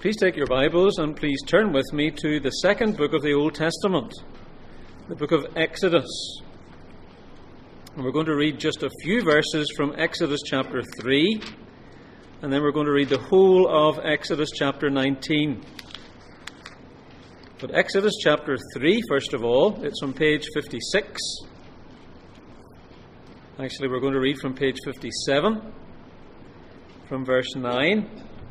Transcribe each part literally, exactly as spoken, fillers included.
Please take your Bibles and please turn with me to the second book of the Old Testament, the book of Exodus. And we're going to read just a few verses from Exodus chapter three, and then we're going to read the whole of Exodus chapter nineteen. But Exodus chapter three, first of all, it's on page fifty-six. Actually, we're going to read from page fifty-seven, from verse nine.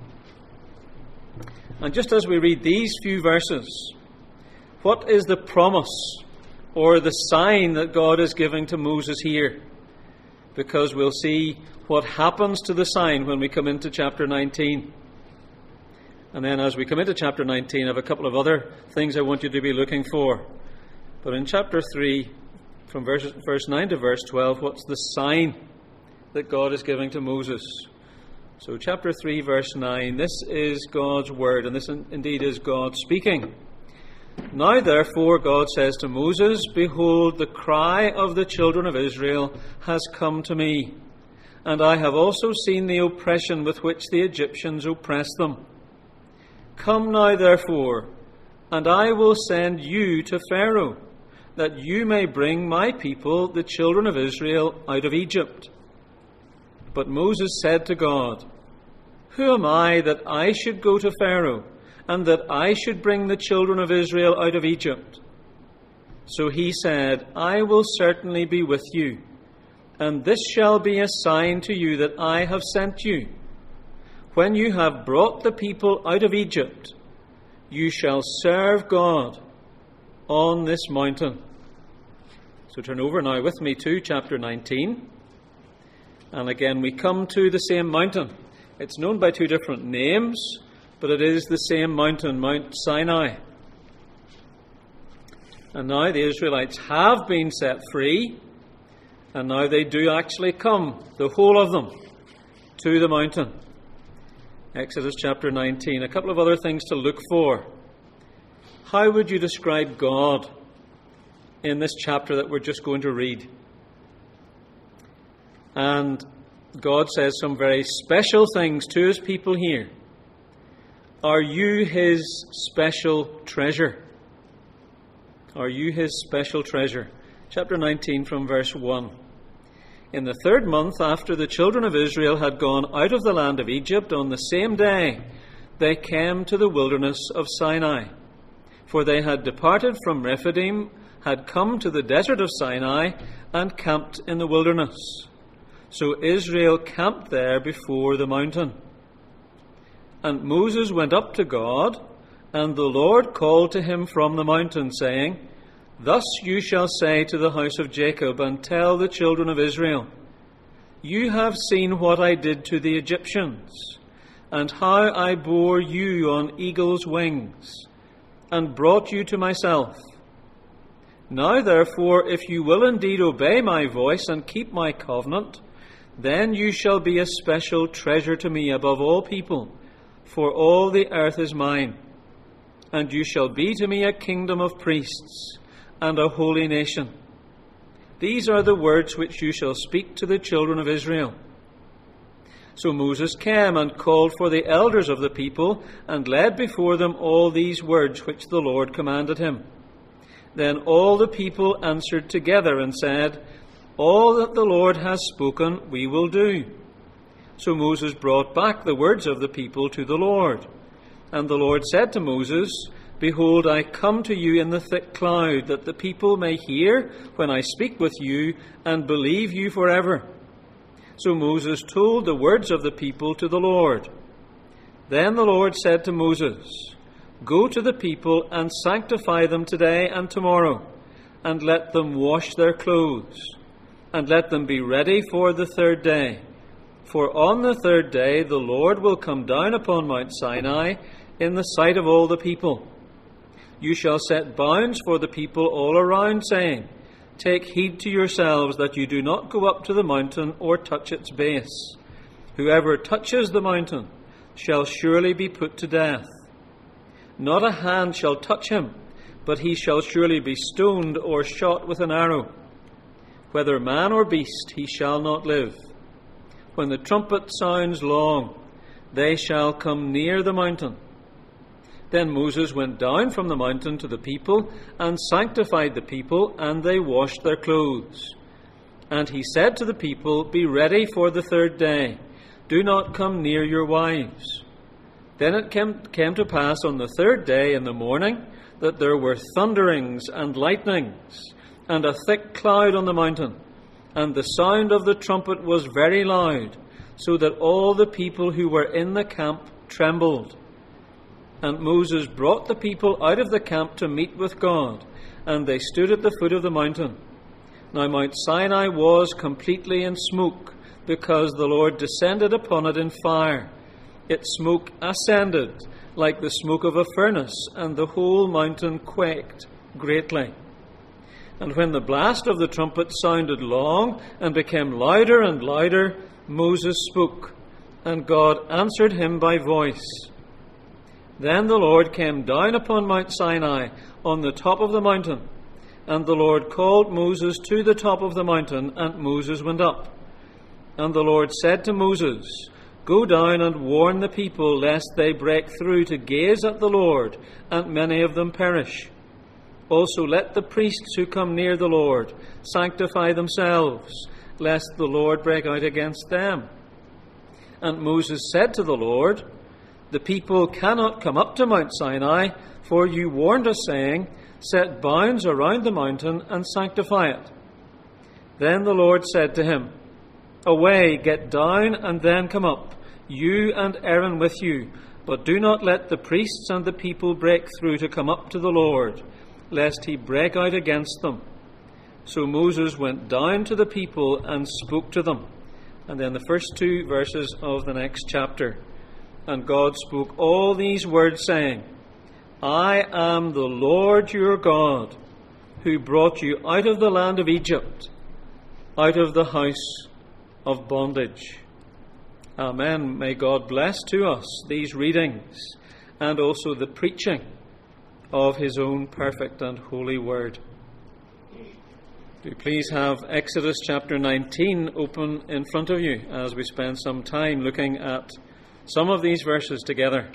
And just as we read these few verses, what is the promise or the sign that God is giving to Moses here? Because we'll see what happens to the sign when we come into chapter nineteen. And then as we come into chapter nineteen, I have a couple of other things I want you to be looking for. But in chapter three, from verse, verse nine to verse twelve, what's the sign that God is giving to Moses? So chapter three, verse nine, this is God's word, and this indeed is God speaking. Now therefore, God says to Moses, behold, the cry of the children of Israel has come to me, and I have also seen the oppression with which the Egyptians oppress them. Come now therefore, and I will send you to Pharaoh, that you may bring my people, the children of Israel, out of Egypt. But Moses said to God, who am I that I should go to Pharaoh, and that I should bring the children of Israel out of Egypt? So he said, I will certainly be with you, and this shall be a sign to you that I have sent you. When you have brought the people out of Egypt, you shall serve God on this mountain. So turn over now with me to chapter nineteen. And again, we come to the same mountain. It's known by two different names, but it is the same mountain, Mount Sinai. And now the Israelites have been set free, and now they do actually come, the whole of them, to the mountain. Exodus chapter nineteen. A couple of other things to look for. How would you describe God in this chapter that we're just going to read? And God says some very special things to his people here. Are you his special treasure? Are you his special treasure? Chapter nineteen from verse one. In the third month after the children of Israel had gone out of the land of Egypt, on the same day they came to the wilderness of Sinai. For they had departed from Rephidim, had come to the desert of Sinai, and camped in the wilderness. So Israel camped there before the mountain. And Moses went up to God, and the Lord called to him from the mountain, saying, Thus you shall say to the house of Jacob, and tell the children of Israel, You have seen what I did to the Egyptians, and how I bore you on eagle's wings, and brought you to myself. Now therefore, if you will indeed obey my voice and keep my covenant, then you shall be a special treasure to me above all people, for all the earth is mine. And you shall be to me a kingdom of priests and a holy nation. These are the words which you shall speak to the children of Israel. So Moses came and called for the elders of the people, and led before them all these words which the Lord commanded him. Then all the people answered together and said, All that the Lord has spoken we will do. So Moses brought back the words of the people to the Lord. And the Lord said to Moses, Behold, I come to you in the thick cloud, that the people may hear when I speak with you, and believe you forever. So Moses told the words of the people to the Lord. Then the Lord said to Moses, Go to the people and sanctify them today and tomorrow, and let them wash their clothes, and let them be ready for the third day. For on the third day the Lord will come down upon Mount Sinai in the sight of all the people. You shall set bounds for the people all around, saying, Take heed to yourselves that you do not go up to the mountain or touch its base. Whoever touches the mountain shall surely be put to death. Not a hand shall touch him, but he shall surely be stoned or shot with an arrow. Whether man or beast, he shall not live. When the trumpet sounds long, they shall come near the mountain, Then Moses went down from the mountain to the people and sanctified the people, and they washed their clothes. And he said to the people, "Be ready for the third day. Do not come near your wives." Then it came, came to pass on the third day in the morning that there were thunderings and lightnings, and a thick cloud on the mountain, and the sound of the trumpet was very loud, so that all the people who were in the camp trembled. And Moses brought the people out of the camp to meet with God, and they stood at the foot of the mountain. Now Mount Sinai was completely in smoke, because the Lord descended upon it in fire. Its smoke ascended like the smoke of a furnace, and the whole mountain quaked greatly. And when the blast of the trumpet sounded long and became louder and louder, Moses spoke, and God answered him by voice. Then the Lord came down upon Mount Sinai on the top of the mountain, and the Lord called Moses to the top of the mountain, and Moses went up. And the Lord said to Moses, "Go down and warn the people, lest they break through to gaze at the Lord, and many of them perish. Also let the priests who come near the Lord sanctify themselves, lest the Lord break out against them." And Moses said to the Lord, "The people cannot come up to Mount Sinai, for you warned us, saying, 'Set bounds around the mountain and sanctify it.'" Then the Lord said to him, "Away, get down, and then come up, you and Aaron with you, but do not let the priests and the people break through to come up to the Lord, lest he break out against them." So Moses went down to the people and spoke to them. And then the first two verses of the next chapter. And God spoke all these words, saying, "I am the Lord your God, who brought you out of the land of Egypt, out of the house of bondage." Amen. May God bless to us these readings and also the preaching of his own perfect and holy word. Do please have Exodus chapter nineteen open in front of you as we spend some time looking at some of these verses together.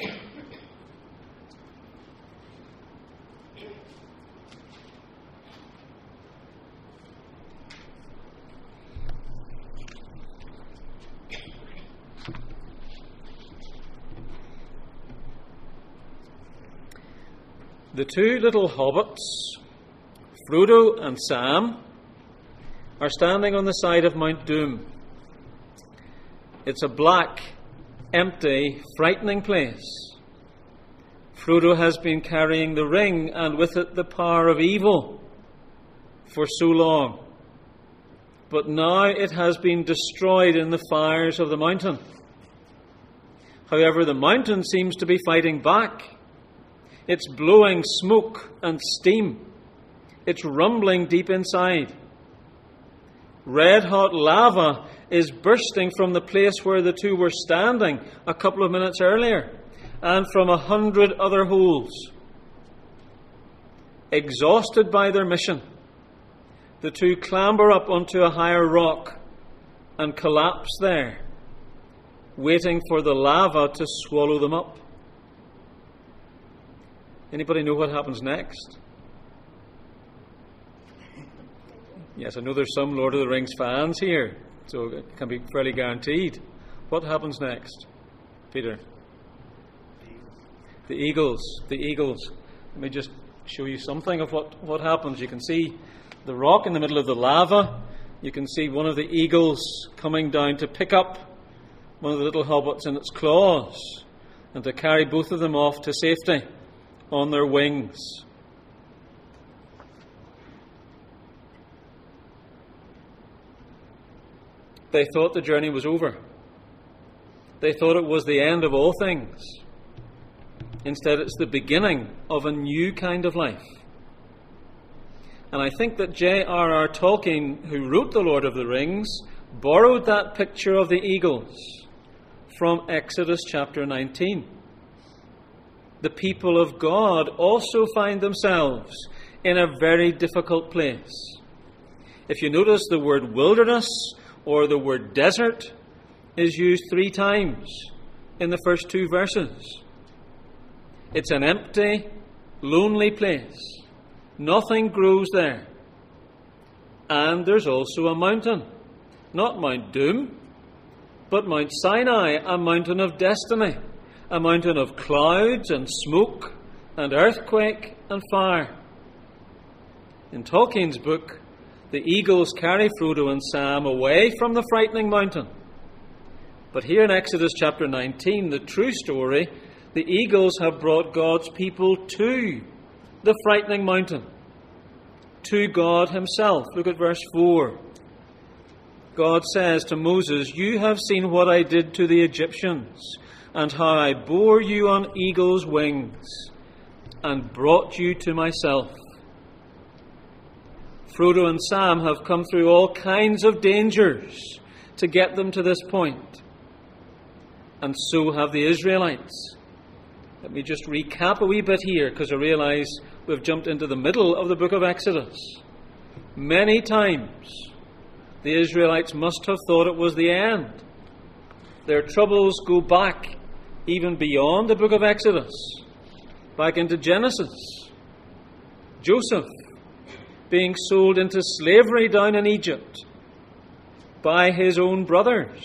The two little hobbits, Frodo and Sam, are standing on the side of Mount Doom. It's a black, empty, frightening place. Frodo has been carrying the ring, and with it the power of evil, for so long. But now it has been destroyed in the fires of the mountain. However, the mountain seems to be fighting back. It's blowing smoke and steam. It's rumbling deep inside. Red-hot lava is bursting from the place where the two were standing a couple of minutes earlier, and from a hundred other holes. Exhausted by their mission, the two clamber up onto a higher rock and collapse there, waiting for the lava to swallow them up. Anybody know what happens next? Yes, I know there's some Lord of the Rings fans here, so it can be fairly guaranteed. What happens next, Peter? The eagles. The eagles. Let me just show you something of what, what happens. You can see the rock in the middle of the lava. You can see one of the eagles coming down to pick up one of the little hobbits in its claws and to carry both of them off to safety on their wings. They thought the journey was over. They thought it was the end of all things. Instead, it's the beginning of a new kind of life. And I think that J R R Tolkien, who wrote The Lord of the Rings, borrowed that picture of the eagles from Exodus chapter nineteen. The people of God also find themselves in a very difficult place. If you notice, the word wilderness or the word desert is used three times in the first two verses. It's an empty, lonely place. Nothing grows there. And there's also a mountain. Not Mount Doom, but Mount Sinai, a mountain of destiny. A mountain of clouds and smoke and earthquake and fire. In Tolkien's book, the eagles carry Frodo and Sam away from the frightening mountain. But here in Exodus chapter nineteen, the true story, the eagles have brought God's people to the frightening mountain, to God himself. Look at verse four. God says to Moses, "You have seen what I did to the Egyptians, and how I bore you on eagle's wings, and brought you to myself." Frodo and Sam have come through all kinds of dangers to get them to this point. And so have the Israelites. Let me just recap a wee bit here, because I realise we've jumped into the middle of the book of Exodus. Many times the Israelites must have thought it was the end. Their troubles go back even beyond the book of Exodus, back into Genesis. Joseph being sold into slavery down in Egypt by his own brothers.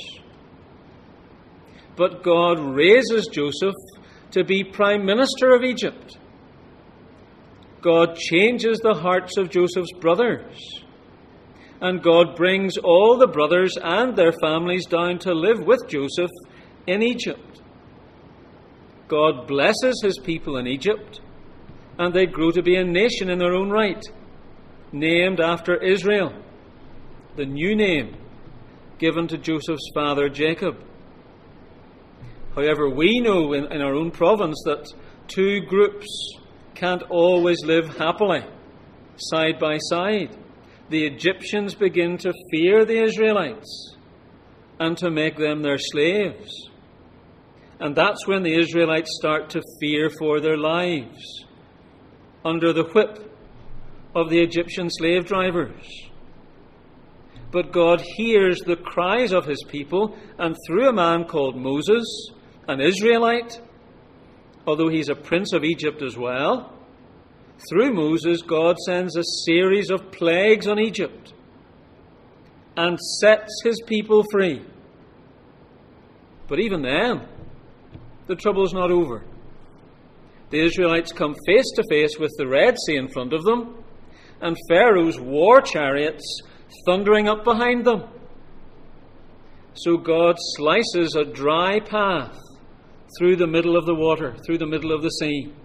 But God raises Joseph to be prime minister of Egypt. God changes the hearts of Joseph's brothers. And God brings all the brothers and their families down to live with Joseph in Egypt. God blesses his people in Egypt, and they grow to be a nation in their own right, named after Israel, the new name given to Joseph's father Jacob. However, we know in, in our own province that two groups can't always live happily, side by side. The Egyptians begin to fear the Israelites and to make them their slaves. And that's when the Israelites start to fear for their lives under the whip of the Egyptian slave drivers. But God hears the cries of his people, and through a man called Moses, an Israelite, although he's a prince of Egypt as well, through Moses, God sends a series of plagues on Egypt and sets his people free. But even then, the trouble's not over. The Israelites come face to face with the Red Sea in front of them, and Pharaoh's war chariots thundering up behind them. So God slices a dry path through the middle of the water, through the middle of the sea.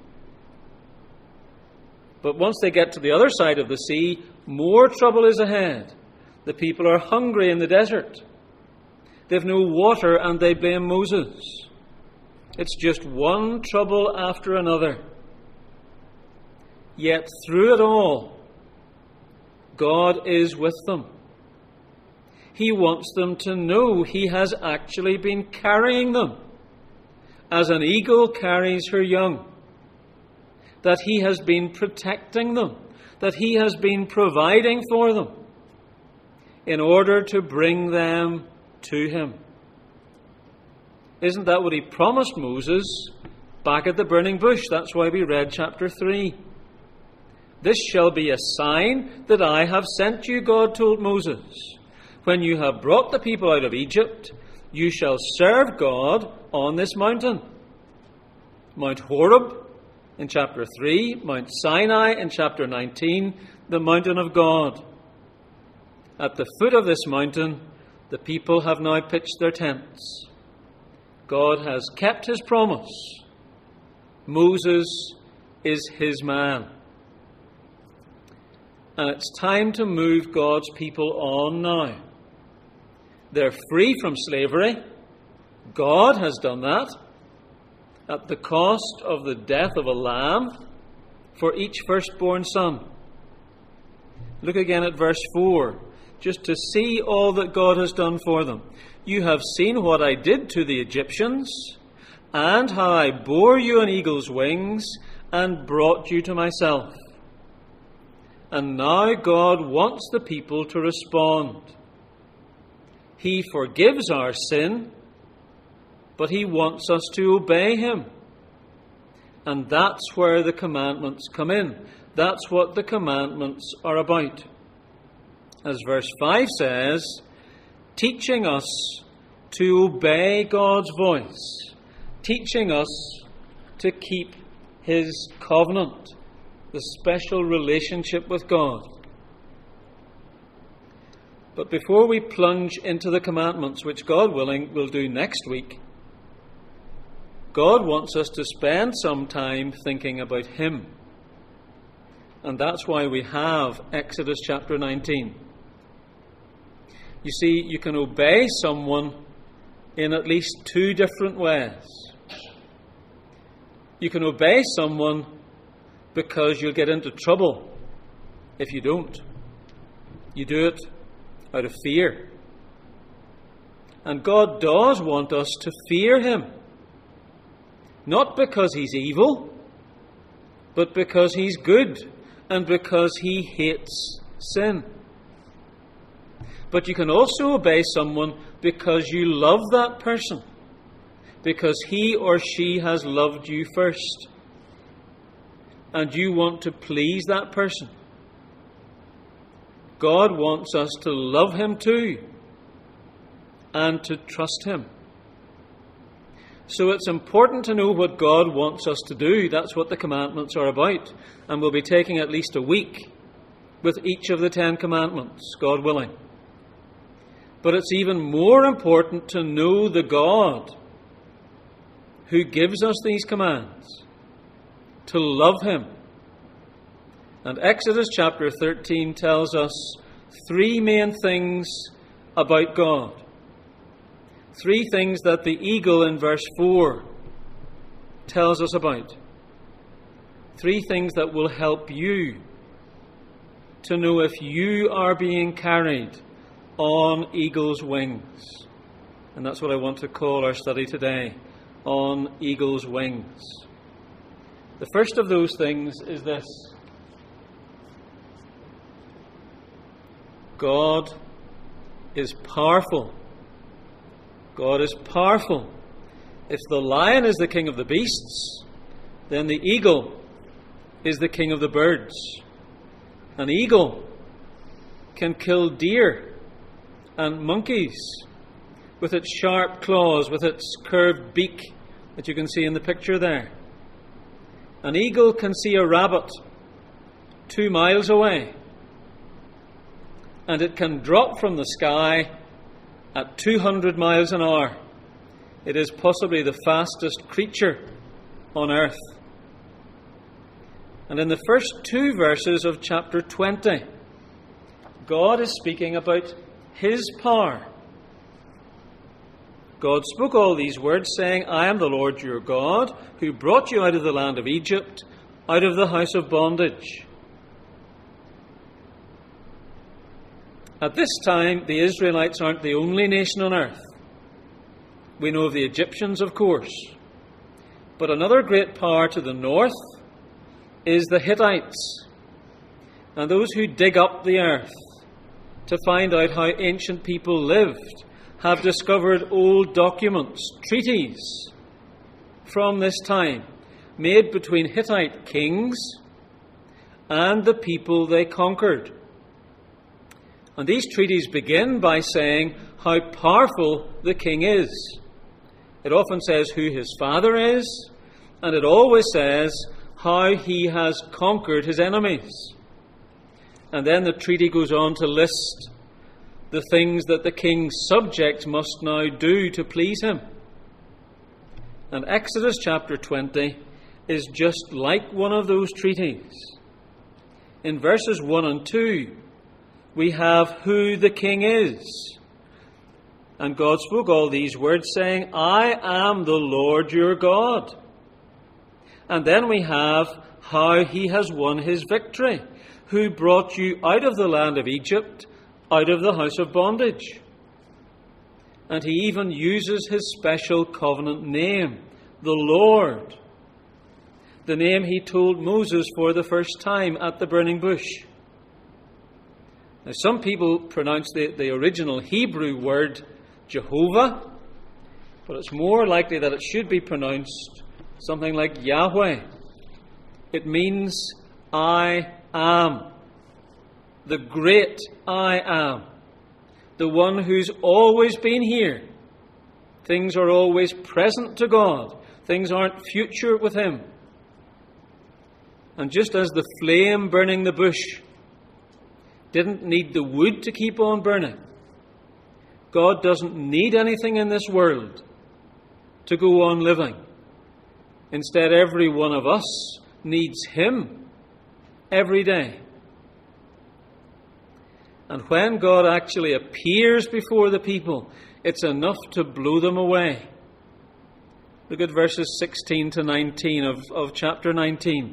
But once they get to the other side of the sea, more trouble is ahead. The people are hungry in the desert. They've no water, and they blame Moses. It's just one trouble after another. Yet through it all, God is with them. He wants them to know he has actually been carrying them, as an eagle carries her young. That he has been protecting them, that he has been providing for them in order to bring them to him. Isn't that what he promised Moses back at the burning bush? That's why we read chapter three. "This shall be a sign that I have sent you," God told Moses. "When you have brought the people out of Egypt, you shall serve God on this mountain." Mount Horeb in chapter three, Mount Sinai in chapter nineteen, the mountain of God. At the foot of this mountain, the people have now pitched their tents. God has kept his promise. Moses is his man. And it's time to move God's people on now. They're free from slavery. God has done that at the cost of the death of a lamb for each firstborn son. Look again at verse four, just to see all that God has done for them. "You have seen what I did to the Egyptians, and how I bore you on eagle's wings, and brought you to myself." And now God wants the people to respond. He forgives our sin, but he wants us to obey him. And that's where the commandments come in. That's what the commandments are about. As verse five says, teaching us to obey God's voice, teaching us to keep His covenant, the special relationship with God. But before we plunge into the commandments, which God willing we'll do next week, God wants us to spend some time thinking about Him. And that's why we have Exodus chapter nineteen. You see, you can obey someone in at least two different ways. You can obey someone because you'll get into trouble if you don't. You do it out of fear. And God does want us to fear Him. Not because He's evil, but because He's good and because He hates sin. But you can also obey someone because you love that person, because he or she has loved you first, and you want to please that person. God wants us to love Him too, and to trust Him. So it's important to know what God wants us to do. That's what the commandments are about. And we'll be taking at least a week with each of the Ten Commandments, God willing. But it's even more important to know the God who gives us these commands, to love Him. And Exodus chapter thirteen tells us three main things about God. Three things that the eagle in verse four tells us about. Three things that will help you to know if you are being carried on eagle's wings. And that's what I want to call our study today, on eagle's wings. The first of those things is this: God is powerful. God is powerful. If the lion is the king of the beasts, then the eagle is the king of the birds. An eagle can kill deer and monkeys with its sharp claws, with its curved beak that you can see in the picture there. An eagle can see a rabbit two miles away, and it can drop from the sky at two hundred miles an hour. It is possibly the fastest creature on earth. And in the first two verses of chapter twenty, God is speaking about His power. God spoke all these words, saying, I am the Lord your God, who brought you out of the land of Egypt, out of the house of bondage. At this time, the Israelites aren't the only nation on earth. We know of the Egyptians, of course. But another great power to the north is the Hittites, and those who dig up the earth to find out how ancient people lived have discovered old documents, treaties from this time, made between Hittite kings and the people they conquered. And these treaties begin by saying how powerful the king is. It often says who his father is, and it always says how he has conquered his enemies. And then the treaty goes on to list the things that the king's subjects must now do to please him. And Exodus chapter twenty is just like one of those treaties. In verses one and two, we have who the king is. And God spoke all these words, saying, I am the Lord your God. And then we have how He has won His victory, who brought you out of the land of Egypt, out of the house of bondage. And He even uses His special covenant name, the Lord, the name He told Moses for the first time at the burning bush. Now, some people pronounce the, the original Hebrew word Jehovah, but it's more likely that it should be pronounced something like Yahweh. It means I am. The great I am. The one who's always been here. Things are always present to God. Things aren't future with Him. And just as the flame burning the bush didn't need the wood to keep on burning, God doesn't need anything in this world to go on living. Instead, every one of us needs Him every day. And when God actually appears before the people, it's enough to blow them away. Look at verses sixteen to nineteen of, of chapter nineteen.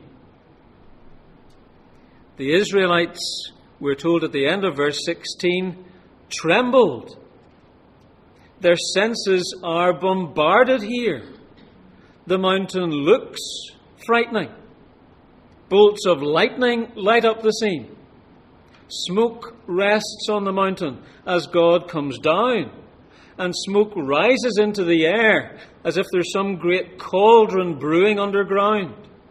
The Israelites, we're told at the end of verse sixteen, trembled. Their senses are bombarded here. The mountain looks frightening. Bolts of lightning light up the scene. Smoke rests on the mountain as God comes down, and smoke rises into the air as if there's some great cauldron brewing underground.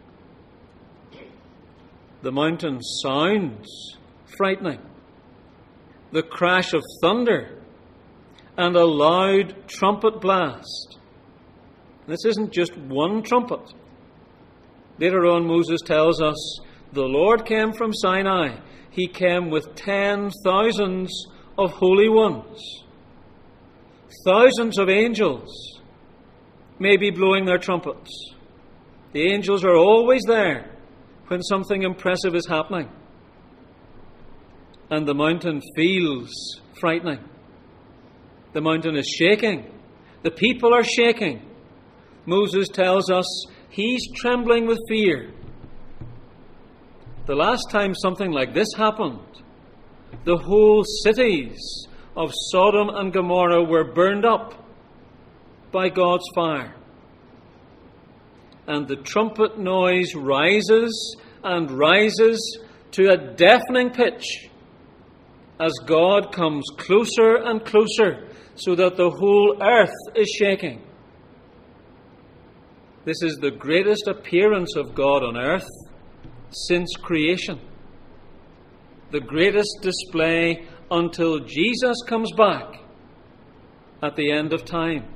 The mountain sounds frightening. The crash of thunder and a loud trumpet blast. This isn't just one trumpet. Later on, Moses tells us the Lord came from Sinai. He came with ten thousands of holy ones. Thousands of angels may be blowing their trumpets. The angels are always there when something impressive is happening. And the mountain feels frightening. The mountain is shaking. The people are shaking. Moses tells us he's trembling with fear. The last time something like this happened, the whole cities of Sodom and Gomorrah were burned up by God's fire. And the trumpet noise rises and rises to a deafening pitch as God comes closer and closer so that the whole earth is shaking. This is the greatest appearance of God on earth since creation. The greatest display until Jesus comes back at the end of time.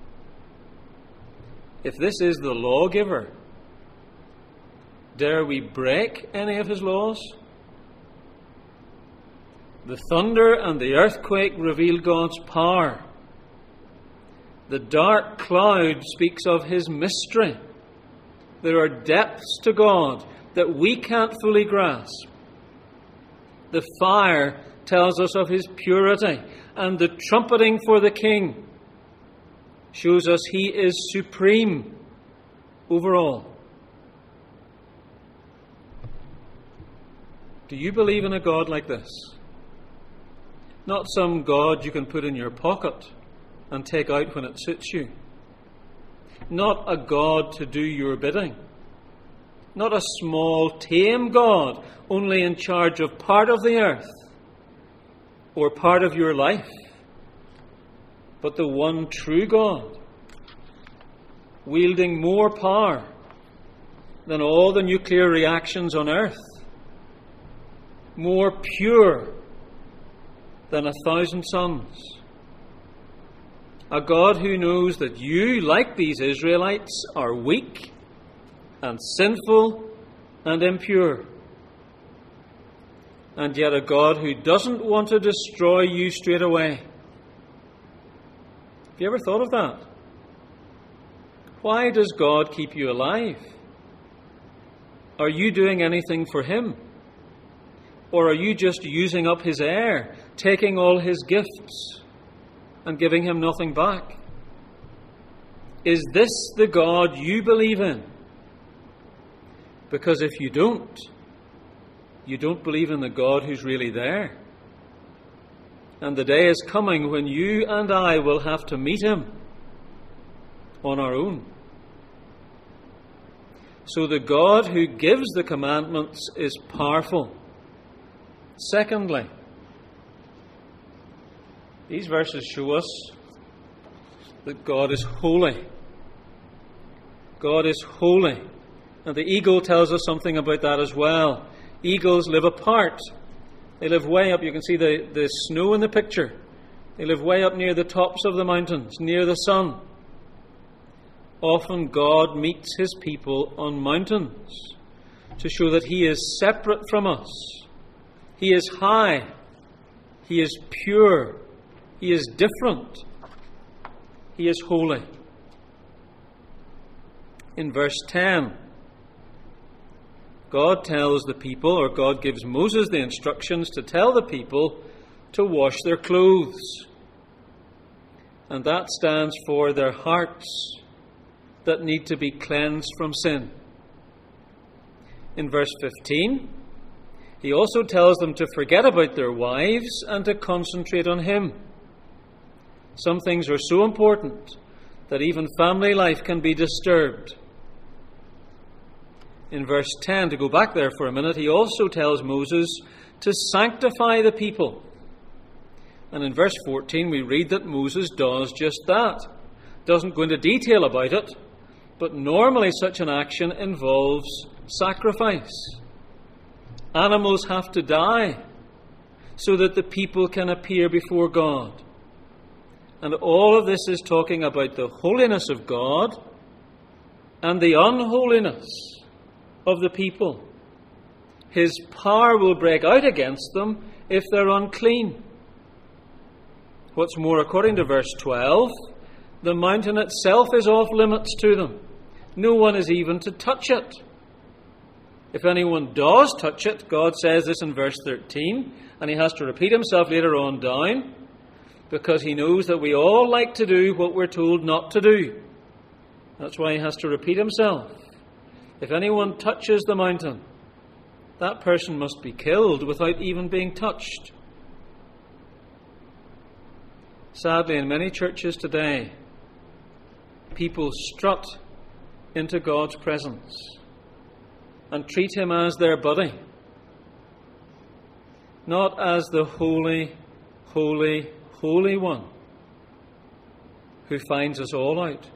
If this is the lawgiver, dare we break any of his laws? The thunder and the earthquake reveal God's power. The dark cloud speaks of his mystery. There are depths to God that we can't fully grasp. The fire tells us of his purity, and the trumpeting for the king shows us he is supreme over all. Do you believe in a God like this? Not some God you can put in your pocket and take out when it suits you. Not a God to do your bidding. Not a small, tame God, only in charge of part of the earth or part of your life, but the one true God, wielding more power than all the nuclear reactions on earth, more pure than a thousand suns. A God who knows that you, like these Israelites, are weak and sinful and impure. And yet a God who doesn't want to destroy you straight away. Have you ever thought of that? Why does God keep you alive? Are you doing anything for him? Or are you just using up his air, taking all his gifts and giving him nothing back? Is this the God you believe in? Because if you don't, you don't believe in the God who's really there. And the day is coming when you and I will have to meet him on our own. So the God who gives the commandments is powerful. Secondly, these verses show us that God is holy. God is holy, And the eagle tells us something about that as well. Eagles live apart. They live way up. You can see the, the snow in the picture. They live way up near the tops of the mountains, near the sun. Often God meets his people on mountains to show that he is separate from us. He is high. He is pure. He is different. He is holy. In verse ten, God tells the people, or God gives Moses the instructions to tell the people to wash their clothes. And that stands for their hearts that need to be cleansed from sin. In verse fifteen, he also tells them to forget about their wives and to concentrate on him. Some things are so important that even family life can be disturbed. In verse ten, to go back there for a minute, he also tells Moses to sanctify the people. And in verse fourteen, we read that Moses does just that. Doesn't go into detail about it, but normally such an action involves sacrifice. Animals have to die so that the people can appear before God. And all of this is talking about the holiness of God and the unholiness of the people. His power will break out against them if they're unclean. What's more, according to verse twelve, the mountain itself is off limits to them. No one is even to touch it. If anyone does touch it, God says this in verse thirteen, and he has to repeat himself later on down, because he knows that we all like to do what we're told not to do. That's why he has to repeat himself. If anyone touches the mountain, that person must be killed without even being touched. Sadly, in many churches today, people strut into God's presence and treat him as their buddy, not as the holy, holy, holy one who finds us all out.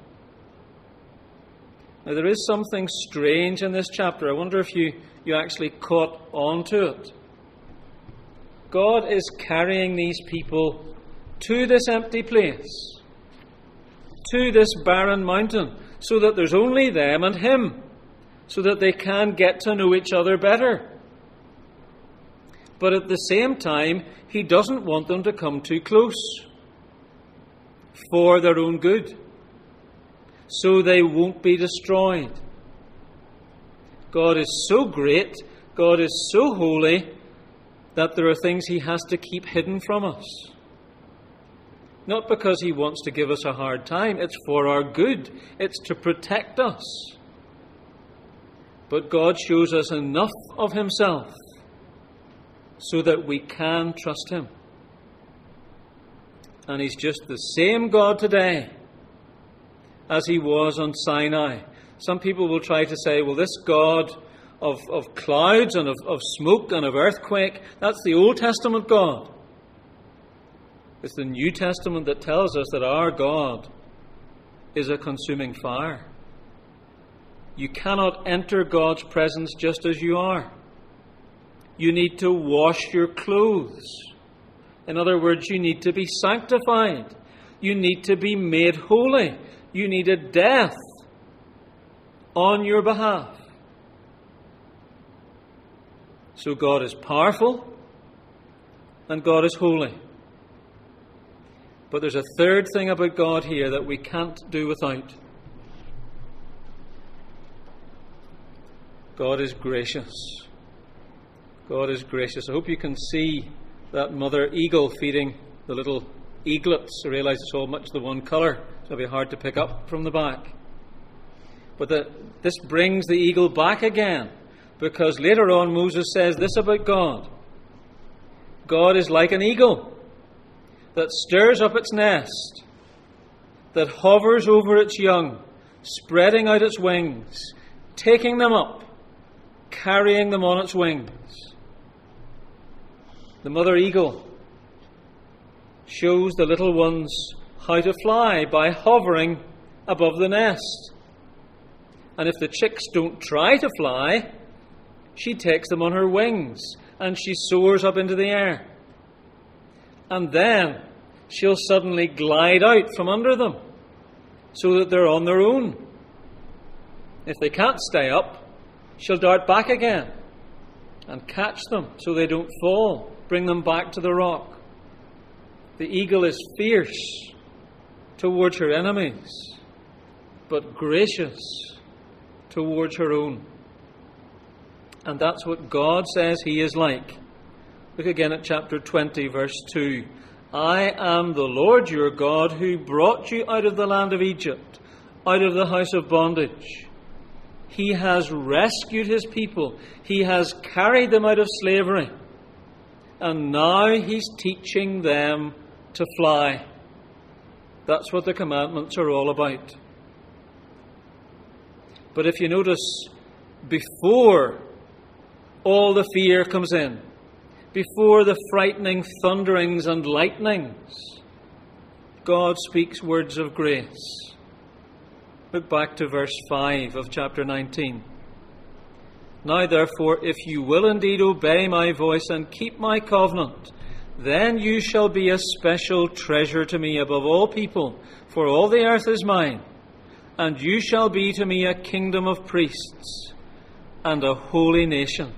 Now, there is something strange in this chapter. I wonder if you, you actually caught on to it. God is carrying these people to this empty place, to this barren mountain, so that there's only them and him, so that they can get to know each other better. But at the same time, he doesn't want them to come too close for their own good, so they won't be destroyed. God is so great, God is so holy, that there are things he has to keep hidden from us. Not because he wants to give us a hard time, it's for our good, it's to protect us. But God shows us enough of himself so that we can trust him. And he's just the same God today as he was on Sinai. Some people will try to say, well, this God of, of clouds and of, of smoke and of earthquake, that's the Old Testament God. It's the New Testament that tells us that our God is a consuming fire. You cannot enter God's presence just as you are. You need to wash your clothes. In other words, you need to be sanctified. You need to be made holy. You need a death on your behalf. So God is powerful and God is holy. But there's a third thing about God here that we can't do without. God is gracious. God is gracious. I hope you can see that mother eagle feeding the little eaglets. I realise it's all much the one colour, so it'll be hard to pick up from the back. But the, this brings the eagle back again, because later on Moses says this about God. God is like an eagle that stirs up its nest, that hovers over its young, spreading out its wings, taking them up, carrying them on its wings. The mother eagle shows the little ones how to fly by hovering above the nest. And if the chicks don't try to fly, she takes them on her wings and she soars up into the air. And then she'll suddenly glide out from under them so that they're on their own. If they can't stay up, she'll dart back again and catch them so they don't fall, bring them back to the rock. The eagle is fierce towards her enemies, but gracious towards her own. And that's what God says he is like. Look again at chapter twenty, verse two. I am the Lord your God who brought you out of the land of Egypt, out of the house of bondage. He has rescued his people. He has carried them out of slavery. And now he's teaching them to fly. That's what the commandments are all about. But if you notice, before all the fear comes in, before the frightening thunderings and lightnings, God speaks words of grace. Look back to verse five of chapter nineteen. Now therefore, if you will indeed obey my voice and keep my covenant, then you shall be a special treasure to me above all people, for all the earth is mine, and you shall be to me a kingdom of priests and a holy nation.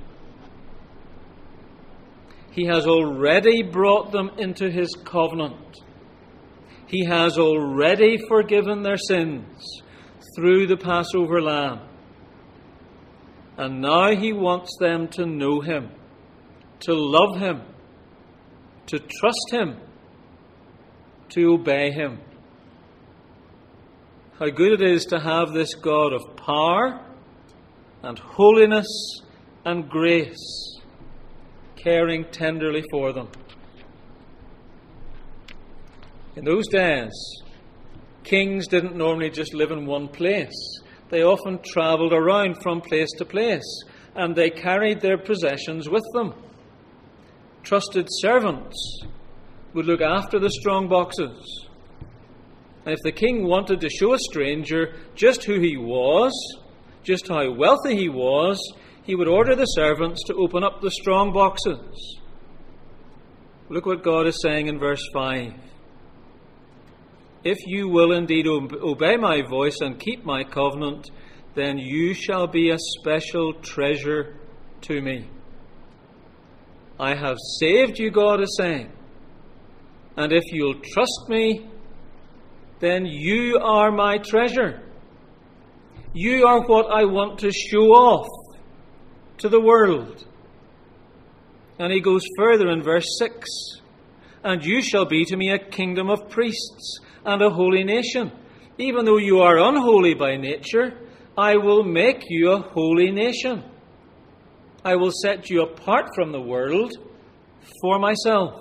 He has already brought them into his covenant. He has already forgiven their sins through the Passover lamb. And now he wants them to know him, to love him, to trust him, to obey him. How good it is to have this God of power and holiness and grace caring tenderly for them. In those days, kings didn't normally just live in one place. They often travelled around from place to place, and they carried their possessions with them. Trusted servants would look after the strong boxes. And if the king wanted to show a stranger just who he was, just how wealthy he was, he would order the servants to open up the strong boxes. Look what God is saying in verse five. If you will indeed obey my voice and keep my covenant, then you shall be a special treasure to me. I have saved you, God is saying. And if you'll trust me, then you are my treasure. You are what I want to show off to the world. And he goes further in verse six. And you shall be to me a kingdom of priests and a holy nation. Even though you are unholy by nature, I will make you a holy nation. I will set you apart from the world for myself.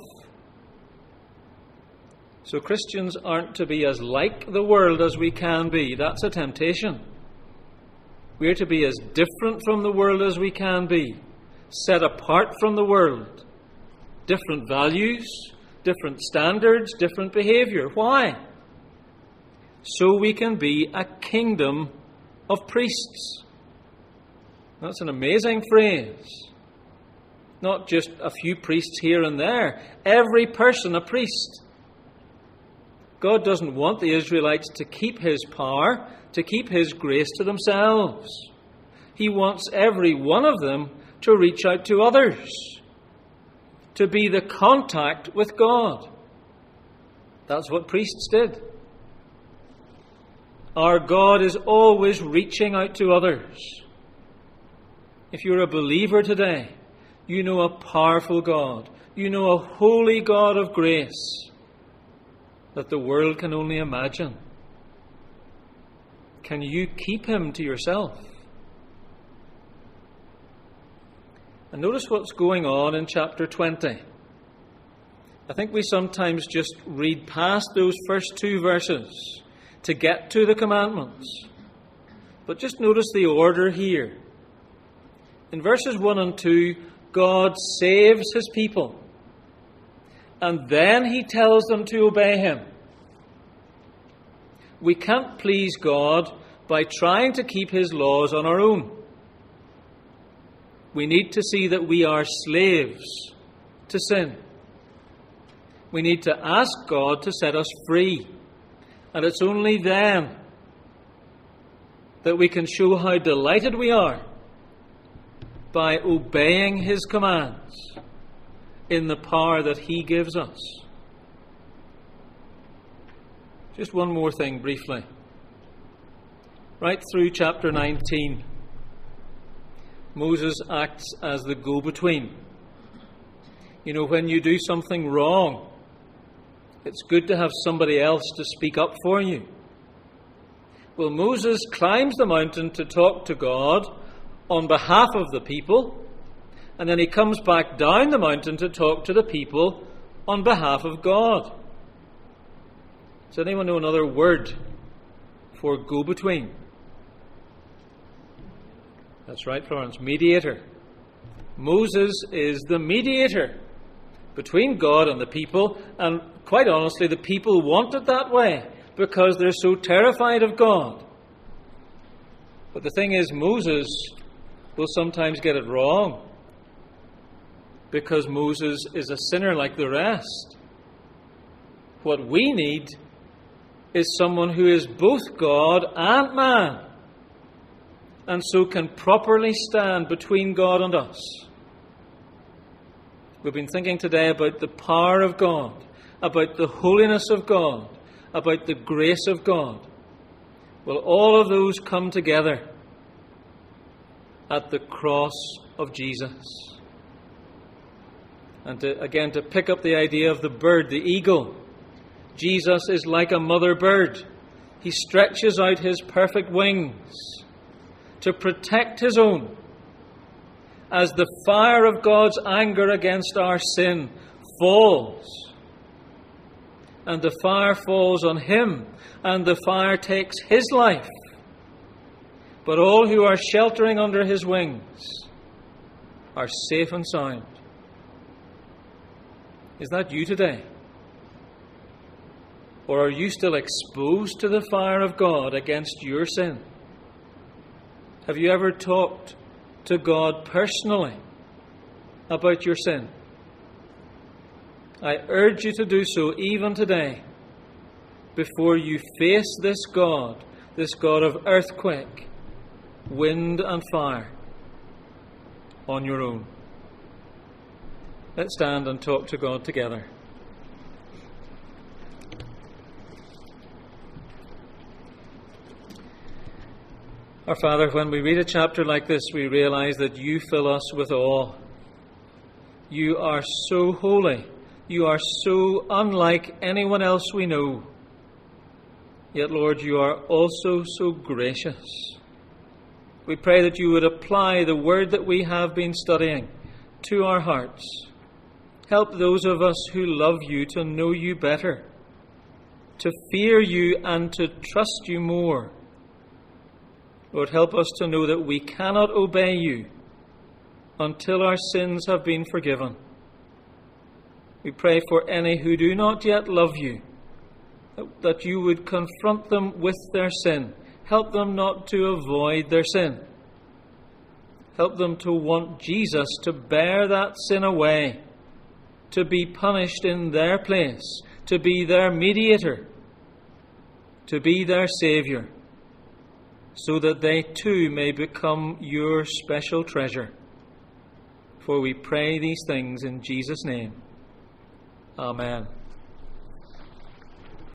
So Christians aren't to be as like the world as we can be. That's a temptation. We're to be as different from the world as we can be, set apart from the world. Different values, different standards, different behavior. Why? So we can be a kingdom of priests. That's an amazing phrase. Not just a few priests here and there. Every person a priest. God doesn't want the Israelites to keep his power, to keep his grace to themselves. He wants every one of them to reach out to others, to be the contact with God. That's what priests did. Our God is always reaching out to others. If you're a believer today, you know a powerful God. You know a holy God of grace that the world can only imagine. Can you keep him to yourself? And notice what's going on in chapter twenty. I think we sometimes just read past those first two verses to get to the commandments. But just notice the order here. In verses one and two, God saves his people. And then he tells them to obey him. We can't please God by trying to keep his laws on our own. We need to see that we are slaves to sin. We need to ask God to set us free. And it's only then that we can show how delighted we are by obeying his commands in the power that he gives us. Just one more thing briefly. Right through chapter nineteen, Moses acts as the go-between. You know, when you do something wrong, it's good to have somebody else to speak up for you. Well, Moses climbs the mountain to talk to God on behalf of the people, and then he comes back down the mountain to talk to the people on behalf of God. Does anyone know another word for go-between? That's right, Florence, mediator. Moses is the mediator between God and the people, and quite honestly, the people want it that way because they're so terrified of God. But the thing is, Moses will sometimes get it wrong because Moses is a sinner like the rest. What we need is someone who is both God and man, and so can properly stand between God and us. We've been thinking today about the power of God, about the holiness of God, about the grace of God. Well, all of those come together at the cross of Jesus. And to, again, to pick up the idea of the bird, the eagle, Jesus is like a mother bird. He stretches out his perfect wings to protect his own as the fire of God's anger against our sin falls. And the fire falls on him, and the fire takes his life. But all who are sheltering under his wings are safe and sound. Is that you today? Or are you still exposed to the fire of God against your sin? Have you ever talked to God personally about your sin? I urge you to do so even today, before you face this God, this God of earthquake, wind and fire, on your own. Let's stand and talk to God together. Our Father, when we read a chapter like this, we realize that you fill us with awe. You are so holy. You are so unlike anyone else we know. Yet, Lord, you are also so gracious. We pray that you would apply the word that we have been studying to our hearts. Help those of us who love you to know you better, to fear you and to trust you more. Lord, help us to know that we cannot obey you until our sins have been forgiven. We pray for any who do not yet love you, that you would confront them with their sin. Help them not to avoid their sin. Help them to want Jesus to bear that sin away, to be punished in their place, to be their mediator, to be their Saviour, so that they too may become your special treasure. For we pray these things in Jesus' name. Amen.